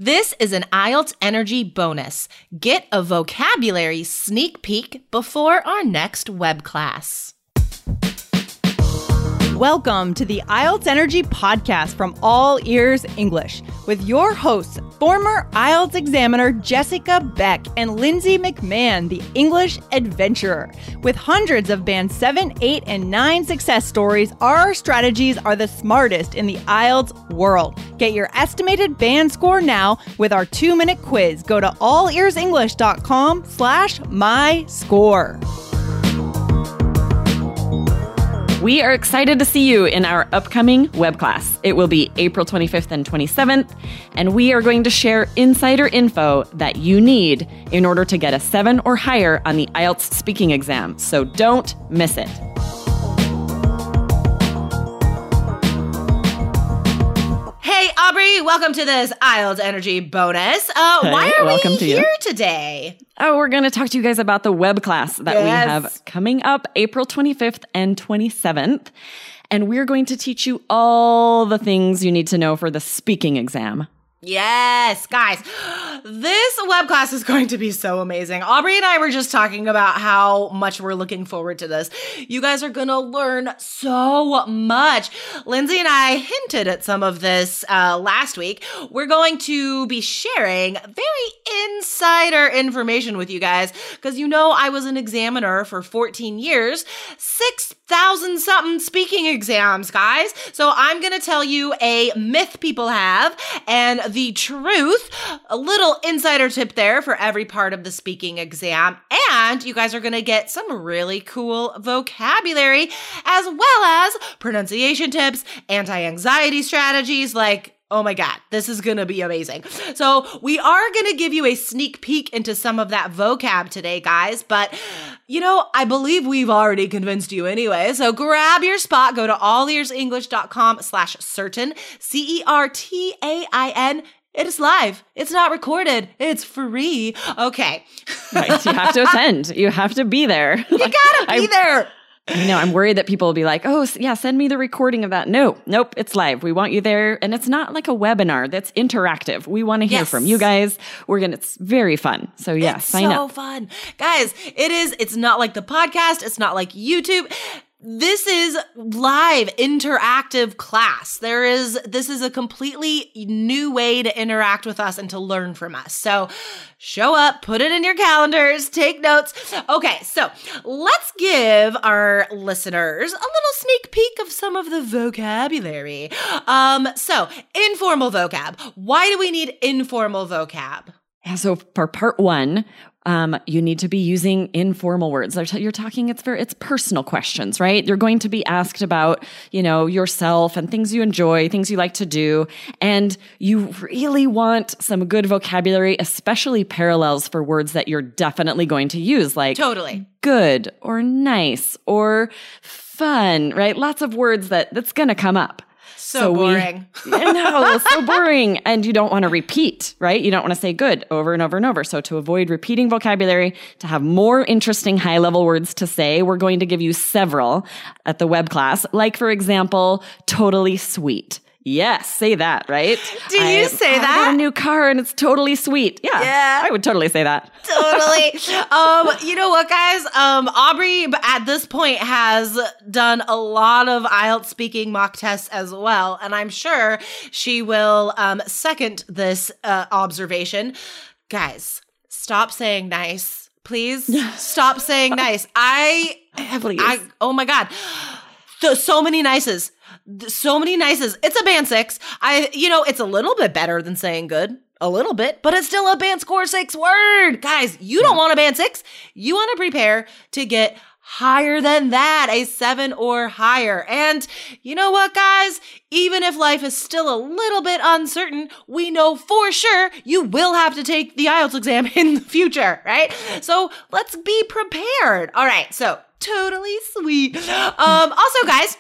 This is an IELTS Energy bonus. Get a vocabulary sneak peek before our next web class. Welcome to the IELTS Energy podcast from All Ears English with your hosts, former IELTS examiner Jessica Beck and Lindsay McMahon, the English adventurer. With hundreds of Band 7, 8, and 9 success stories, our strategies are the smartest in the IELTS world. Get your estimated band score now with our 2-minute quiz. Go to allearsenglish.com/myscore. We are excited to see you in our upcoming web class. It will be April 25th and 27th, and we are going to share insider info that you need in order to get a 7 or higher on the IELTS speaking exam. So don't miss it. Hey, Aubrey, welcome to this IELTS Energy bonus. Why are we here today? Oh, we're going to talk to you guys about the web class that we have coming up April 25th and 27th. And we're going to teach you all the things you need to know for the speaking exam. Yes, guys, this web class is going to be so amazing. Aubrey and I were just talking about how much we're looking forward to this. You guys are going to learn so much. Lindsay and I hinted at some of this last week. We're going to be sharing very insider information with you guys because you know I was an examiner for 14 years, 6,000 something speaking exams, guys. So I'm going to tell you a myth people have and the truth, a little insider tip there for every part of the speaking exam. And you guys are going to get some really cool vocabulary as well as pronunciation tips, anti-anxiety strategies, like, oh my God, this is going to be amazing. So we are going to give you a sneak peek into some of that vocab today, guys. But, you know, I believe we've already convinced you anyway. So grab your spot, go to allearsenglish.com/certain, CERTAIN. It is live. It's not recorded. It's free. Okay. Right. You have to attend. You have to be there. You gotta be there. I know. I'm worried that people will be like, oh, yeah, send me the recording of that. Nope, it's live. We want you there. And it's not like a webinar that's interactive. We want to hear from you guys. It's very fun. So yeah, sign up. It's so fun. Guys, it's not like the podcast. It's not like YouTube. This is live interactive class. This is a completely new way to interact with us and to learn from us. So show up, put it in your calendars, take notes. Okay, so let's give our listeners a little sneak peek of some of the vocabulary. So informal vocab. Why do we need informal vocab? Yeah, so for part 1, you need to be using informal words. You're talking, it's personal questions, right? You're going to be asked about, yourself and things you enjoy, things you like to do. And you really want some good vocabulary, especially parallels for words that you're definitely going to use, like totally good or nice or fun, right? Lots of words that's going to come up. So boring. So boring. And you don't want to repeat, right? You don't want to say good over and over and over. So to avoid repeating vocabulary, to have more interesting high-level words to say, we're going to give you several at the web class. Like, for example, totally sweet. Yes, say that, right? Do you say that? I got a new car and it's totally sweet. Yeah, I would totally say that. Totally. You know what, guys? Aubrey, at this point, has done a lot of IELTS speaking mock tests as well, and I'm sure she will second this observation. Guys, stop saying nice. Please stop saying nice. Oh my God. So many nices. So many nices. It's a band 6. It's a little bit better than saying good. A little bit, but it's still a band score 6 word. Guys, you don't want a band 6. You want to prepare to get higher than that, a 7 or higher. And you know what, guys? Even if life is still a little bit uncertain, we know for sure you will have to take the IELTS exam in the future, right? So let's be prepared. All right, so totally sweet. Also, guys,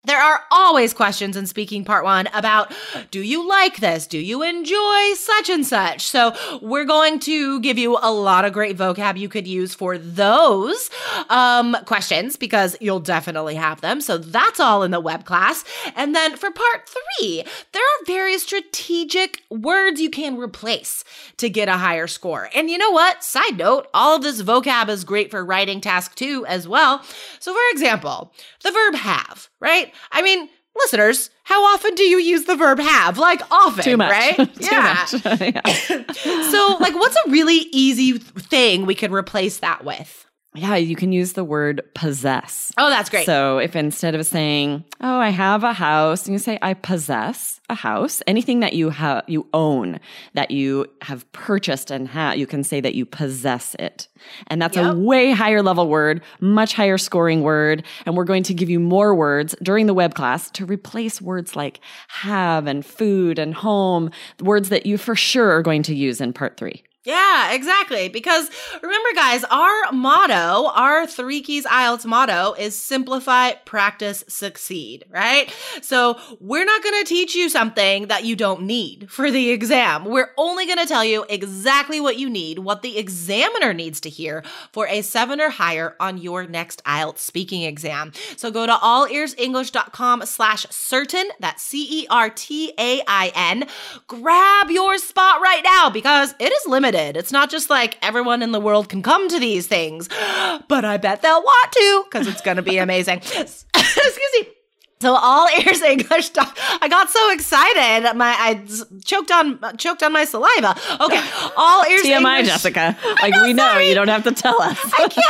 There are always questions in Speaking Part 1 about, do you like this? Do you enjoy such and such? So we're going to give you a lot of great vocab you could use for those questions because you'll definitely have them. So that's all in the web class. And then for Part 3, there are very strategic words you can replace to get a higher score. And you know what? Side note, all of this vocab is great for writing task 2 as well. So for example, the verb have, right? I mean, listeners, how often do you use the verb have? Like often, Too much. right? Too much. So like what's a really easy thing we could replace that with? Yeah, you can use the word possess. Oh, that's great. So if instead of saying, oh, I have a house, you say, I possess a house. Anything that you own, that you have purchased and you can say that you possess it. And that's a way higher level word, much higher scoring word. And we're going to give you more words during the web class to replace words like have and food and home, words that you for sure are going to use in Part 3. Yeah, exactly. Because remember, guys, our motto, our 3 Keys IELTS motto is simplify, practice, succeed, right? So we're not going to teach you something that you don't need for the exam. We're only going to tell you exactly what you need, what the examiner needs to hear for a 7 or higher on your next IELTS speaking exam. So go to allearsenglish.com/certain, that's CERTAIN. Grab your spot right now because it is limited. It's not just like everyone in the world can come to these things, but I bet they'll want to because it's going to be amazing. Excuse me. So All Ears English. I got so excited, I choked on my saliva. Okay, All Ears TMI, English. Jessica. Like we know, you don't have to tell us.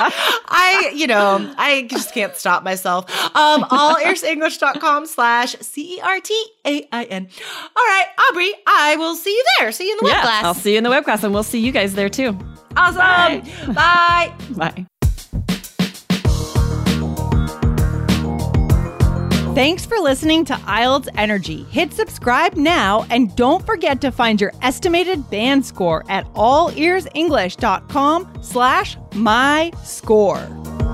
I just can't stop myself. allearsenglish.com/CERTAIN. All right, Aubrey, I will see you there. See you in the web class. I'll see you in the web class, and we'll see you guys there too. Awesome. Bye. Bye. Thanks for listening to IELTS Energy. Hit subscribe now and don't forget to find your estimated band score at allearsenglish.com/myscore.